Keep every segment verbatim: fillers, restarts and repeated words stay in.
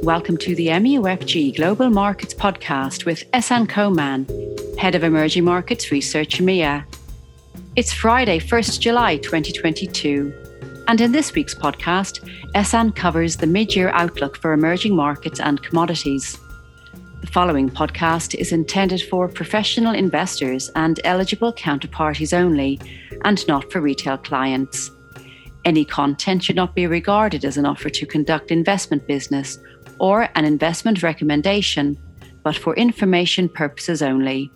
Welcome to the M U F G Global Markets Podcast with Ehsan Koman, Head of Emerging Markets Research E M E A. It's Friday, first of July twenty twenty-two, and in this week's podcast, Ehsan covers the mid-year outlook for emerging markets and commodities. The following podcast is intended for professional investors and eligible counterparties only, and not for retail clients. Any content should not be regarded as an offer to conduct investment business or an investment recommendation, but for information purposes only.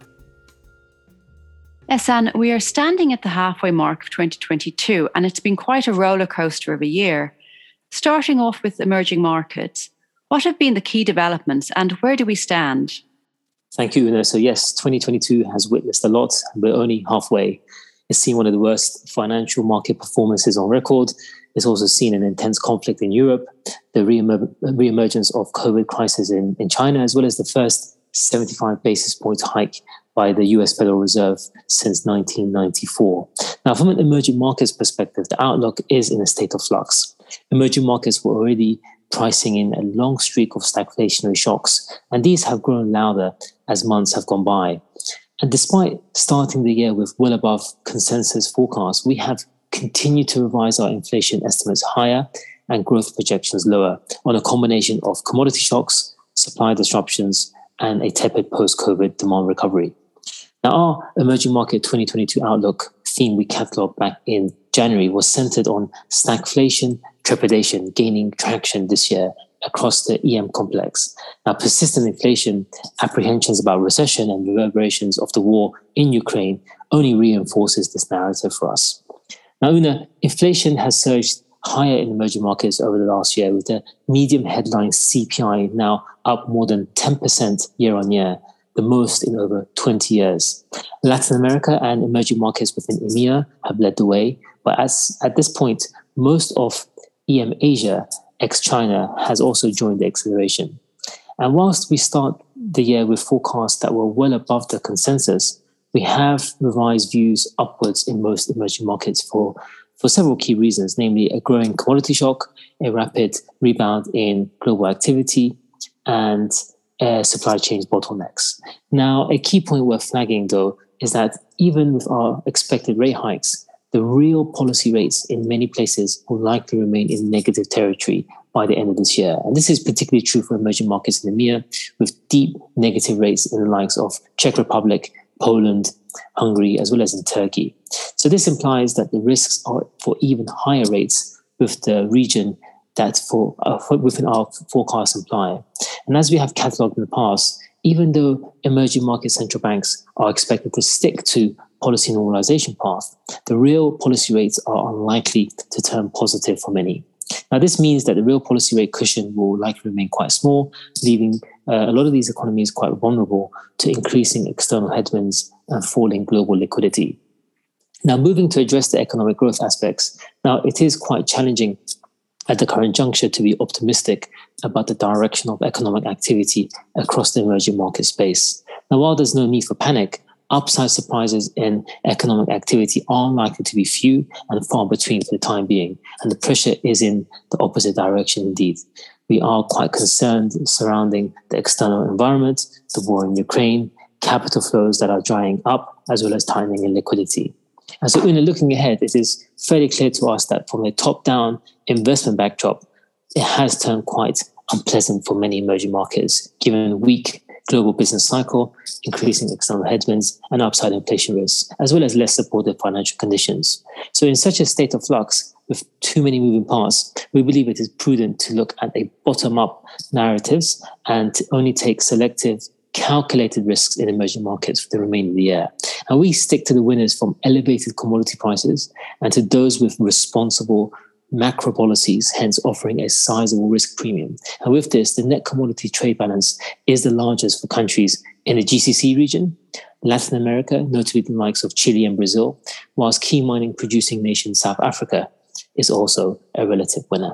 Ehsan, we are standing at the halfway mark of twenty twenty-two, and it's been quite a roller coaster of a year. Starting off with emerging markets, what have been the key developments and where do we stand? Thank you, Una. So yes, twenty twenty-two has witnessed a lot. We're only halfway. It's seen one of the worst financial market performances on record. It's also seen an intense conflict in Europe, the re-emer- re-emergence of COVID crisis in, in China, as well as the first seventy-five basis points hike by the U S Federal Reserve since nineteen ninety-four. Now, from an emerging markets perspective, the outlook is in a state of flux. Emerging markets were already pricing in a long streak of stagflationary shocks, and these have grown louder as months have gone by. And despite starting the year with well above consensus forecasts, we have continued to revise our inflation estimates higher and growth projections lower on a combination of commodity shocks, supply disruptions, and a tepid post-COVID demand recovery. Now, our emerging market twenty twenty-two outlook theme we catalogued back in January was centered on stagflation trepidation gaining traction this year across the E M complex. Now, persistent inflation, apprehensions about recession and reverberations of the war in Ukraine only reinforces this narrative for us. Now, Una, inflation has surged higher in emerging markets over the last year, with the medium headline C P I now up more than ten percent year on year, the most in over twenty years. Latin America and emerging markets within E M E A have led the way, but as at this point, most of E M Asia ex-China has also joined the acceleration. And whilst we start the year with forecasts that were well above the consensus, we have revised views upwards in most emerging markets for, for several key reasons, namely a growing commodity shock, a rapid rebound in global activity, and uh, supply chain bottlenecks. Now, a key point worth flagging, though, is that even with our expected rate hikes, the real policy rates in many places will likely remain in negative territory by the end of this year. And this is particularly true for emerging markets in E M E A, with deep negative rates in the likes of Czech Republic, Poland, Hungary, as well as in Turkey. So this implies that the risks are for even higher rates with the region that for, uh, for within our forecasts imply. And as we have catalogued in the past, even though emerging market central banks are expected to stick to policy normalization path, the real policy rates are unlikely to turn positive for many. Now, this means that the real policy rate cushion will likely remain quite small, leaving uh, a lot of these economies quite vulnerable to increasing external headwinds and falling global liquidity. Now, moving to address the economic growth aspects, now it is quite challenging at the current juncture to be optimistic about the direction of economic activity across the emerging market space. Now, while there's no need for panic, upside surprises in economic activity are likely to be few and far between for the time being, and the pressure is in the opposite direction indeed. We are quite concerned surrounding the external environment, the war in Ukraine, capital flows that are drying up, as well as tightening in liquidity. And so, in looking ahead, it is fairly clear to us that from a top-down investment backdrop, it has turned quite unpleasant for many emerging markets, given weak global business cycle, increasing external headwinds, and upside inflation risks, as well as less supportive financial conditions. So in such a state of flux, with too many moving parts, we believe it is prudent to look at a bottom-up narratives and to only take selective, calculated risks in emerging markets for the remainder of the year. And we stick to the winners from elevated commodity prices and to those with responsible macro policies, hence offering a sizable risk premium. And with this, the net commodity trade balance is the largest for countries in the G C C region, Latin America, notably the likes of Chile and Brazil, whilst key mining producing nation South Africa is also a relative winner.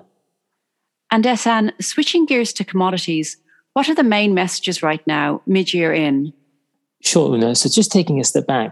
And Ehsan, switching gears to commodities, what are the main messages right now, mid-year in? Sure, Una. So just taking a step back,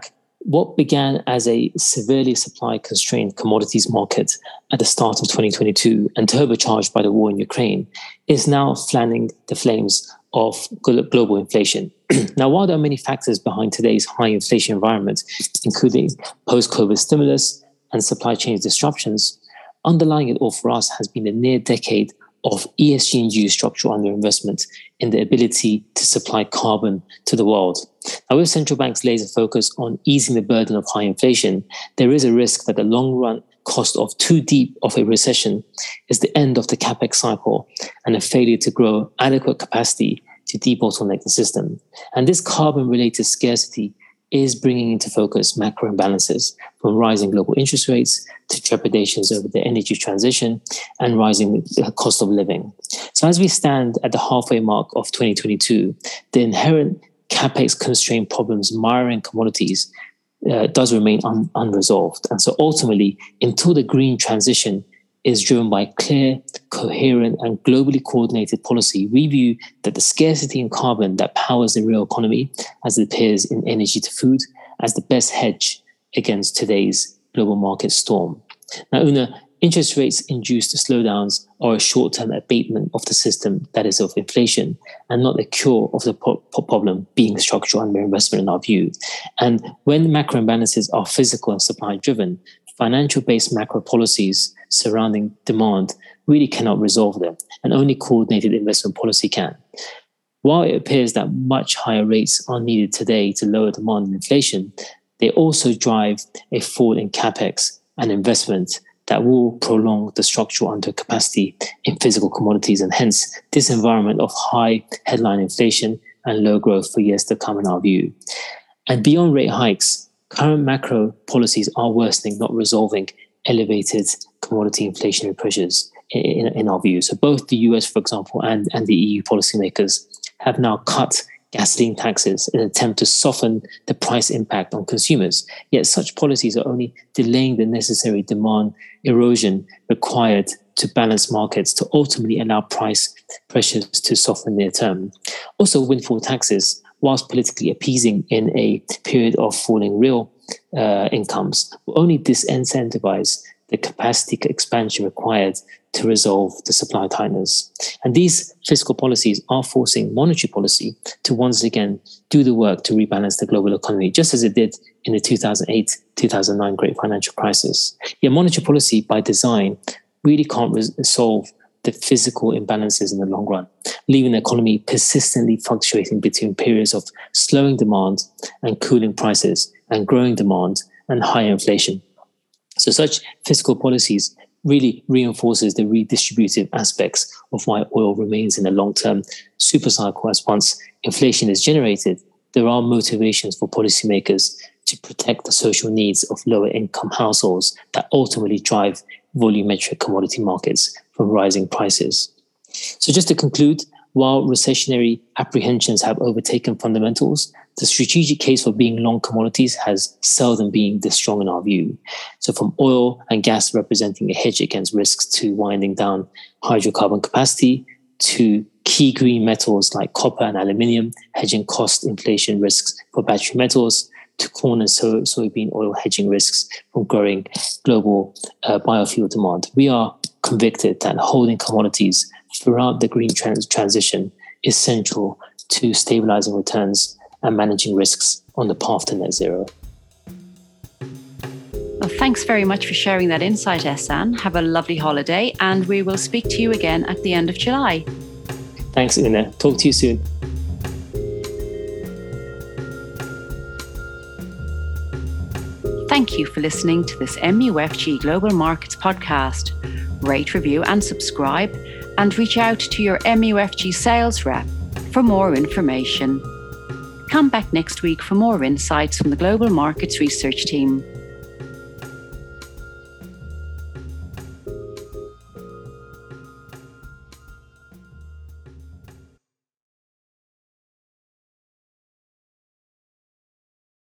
What began as a severely supply-constrained commodities market at the start of twenty twenty-two and turbocharged by the war in Ukraine is now fanning the flames of global inflation. Now, while there are many factors behind today's high inflation environment, including post-COVID stimulus and supply chain disruptions, underlying it all for us has been a near decade of E S G-induced structural underinvestment in the ability to supply carbon to the world. Now, with central banks' laser focus on easing the burden of high inflation, there is a risk that the long-run cost of too deep of a recession is the end of the capex cycle and a failure to grow adequate capacity to debottleneck the system. And this carbon-related scarcity is bringing into focus macro imbalances, from rising global interest rates to trepidations over the energy transition and rising cost of living. So as we stand at the halfway mark of twenty twenty-two, the inherent capex constraint problems miring commodities uh, does remain un- unresolved. And so ultimately, until the green transition is driven by clear, coherent, and globally coordinated policy, we view that the scarcity in carbon that powers the real economy, as it appears in energy to food, as the best hedge against today's global market storm. Now, Una, interest rates-induced slowdowns are a short-term abatement of the system that is of inflation, and not a cure of the po- problem being structural underinvestment in our view. And when macro imbalances are physical and supply-driven, financial-based macro policies surrounding demand really cannot resolve them, and only coordinated investment policy can. While it appears that much higher rates are needed today to lower demand and inflation, they also drive a fall in capex and investment that will prolong the structural undercapacity in physical commodities, and hence this environment of high headline inflation and low growth for years to come in our view. And beyond rate hikes, current macro policies are worsening, not resolving elevated commodity inflationary pressures in, in our view. So both the U S, for example, and, and the E U policymakers have now cut gasoline taxes in an attempt to soften the price impact on consumers. Yet such policies are only delaying the necessary demand erosion required to balance markets to ultimately allow price pressures to soften near term. Also, windfall taxes, whilst politically appeasing in a period of falling real uh, incomes, will only disincentivize the capacity expansion required to resolve the supply tightness. And these fiscal policies are forcing monetary policy to once again do the work to rebalance the global economy, just as it did in the two thousand eight two thousand nine great financial crisis. Yet monetary policy, by design, really can't res- solve the physical imbalances in the long run, leaving the economy persistently fluctuating between periods of slowing demand and cooling prices, and growing demand and higher inflation. So such fiscal policies really reinforces the redistributive aspects of why oil remains in a long-term supercycle, as once inflation is generated, there are motivations for policymakers to protect the social needs of lower-income households that ultimately drive volumetric commodity markets from rising prices. So just to conclude, while recessionary apprehensions have overtaken fundamentals, the strategic case for being long commodities has seldom been this strong in our view. So from oil and gas representing a hedge against risks to winding down hydrocarbon capacity, to key green metals like copper and aluminium hedging cost inflation risks for battery metals, to corn and so- soybean oil hedging risks from growing global uh, biofuel demand. We are convicted that holding commodities throughout the green trans- transition is central to stabilizing returns and managing risks on the path to net zero. Well, thanks very much for sharing that insight, Ehsan. Have a lovely holiday, and we will speak to you again at the end of July. Thanks, Una. Talk to you soon. Thank you for listening to this M U F G Global Markets podcast. Rate, review, and subscribe, and reach out to your M U F G sales rep for more information. Come back next week for more insights from the Global Markets Research Team.